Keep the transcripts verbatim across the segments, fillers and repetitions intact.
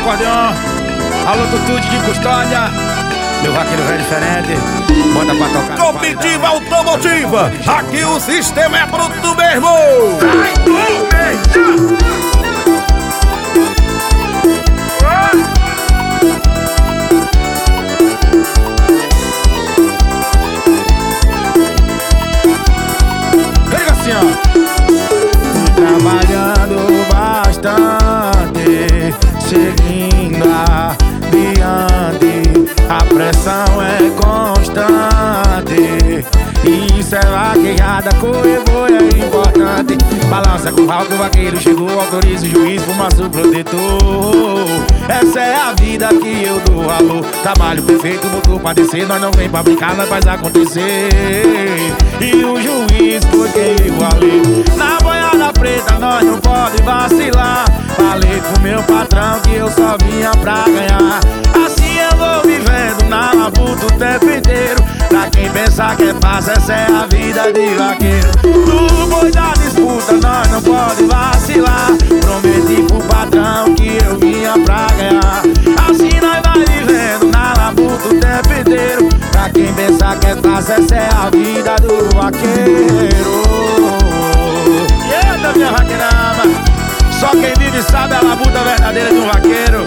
acordeon. Alô, Tutude de Custódia. Meu vaqueiro velho diferente. Bota pra tocar. Comitiva Automotiva. Aqui o sistema é bruto mesmo. Pega assim, ó. Fui trabalhando bastante, seguindo adiante. A pressão é constante. Isso é vaquejada, corredor é importante. Balança com o ralo que o vaqueiro chegou. Autoriza o juiz, fumaça o protetor. Essa é a vida que eu dou valor. Trabalho perfeito, botou pra descer. Nós não vem pra brincar, nós faz acontecer. E o juiz foi quem eu falei. Na boiada preta nós não pode vacilar. Falei pro meu patrão que eu só vinha pra ganhar. Assim eu vou vivendo na labuta o tempo inteiro. Pra quem pensar que é fácil, essa é a vida de vaqueiro. No boi da disputa nós não pode vacilar. Prometi pro patrão que eu vinha pra ganhar. Assim nós vai vivendo na labuta o tempo inteiro. Pra quem pensar que é fácil, essa é a vida do vaqueiro. Eita, minha vaqueirama, só quem vive sabe a labuta verdadeira de um vaqueiro.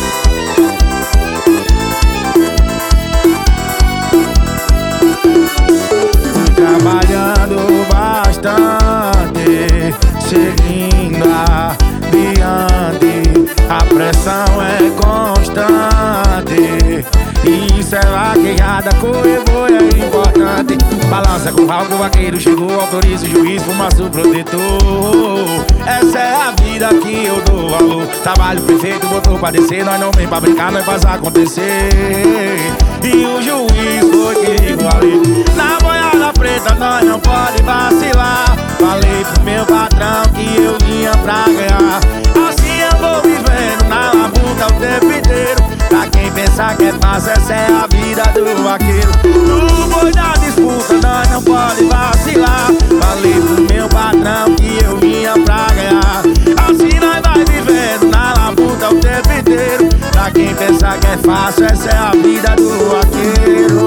Fui trabalhando bastante, seguindo adiante. A pressão é constante. Isso é vaquejada, corredor é importante. Balança com o ralo que o vaqueiro chegou. Autoriza o juiz, fumaça o protetor. Essa é a vida que eu dou valor. Trabalho perfeito, botou pra descer. Nós não vem pra brincar, nós faz acontecer. E o juiz foi quem falei. Na boiada preta nós não pode vacilar. Falei pro meu patrão que eu vinha pra ganhar. Assim eu vou vivendo na labuta o tempo inteiro. Pra quem pensar que é fácil, essa é a vida do vaqueiro. No boi da disputa nós não pode vacilar. Falei pro meu patrão que eu vinha pra ganhar. Assim nós vai vivendo na labuta o tempo inteiro. Pra quem pensar que é fácil, essa é a vida do vaqueiro.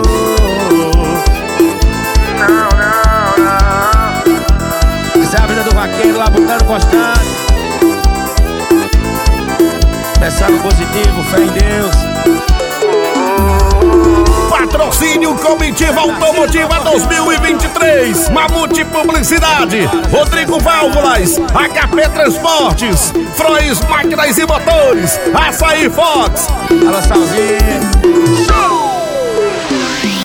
Não, não, não. Essa é a vida do vaqueiro, labutando constante. Pensando positivo, fé em Deus. Patrocínio Comitiva Automotiva dois mil e vinte e três. Mamute Publicidade, Rodrigo Válvulas, H P Transportes, Frois Máquinas e Motores, Açaí Fox. Alô, Salzinho.